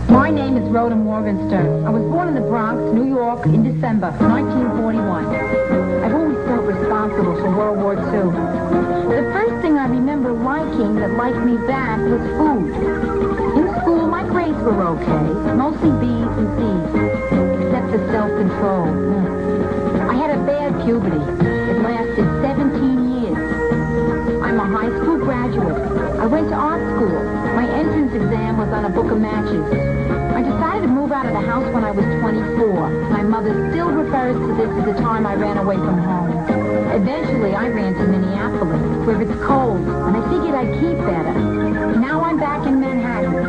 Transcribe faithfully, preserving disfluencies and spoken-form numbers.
My name is Rhoda Morgenstern. I was born in the Bronx, New York, in December nineteen forty-one. I've always felt responsible for World War Two. The first thing I remember liking that liked me back was food. In school, my grades were okay, mostly B's and C's, except for self-control. I had a bad puberty. It lasted seventeen years. I'm a high school graduate. I went to art school. My entrance exam was on a book of matches. I decided to move out of the house when I was twenty-four. My mother still refers to this as the time I ran away from home. Eventually, I ran to Minneapolis, where it's cold, and I figured I'd keep better. Now I'm back in Manhattan.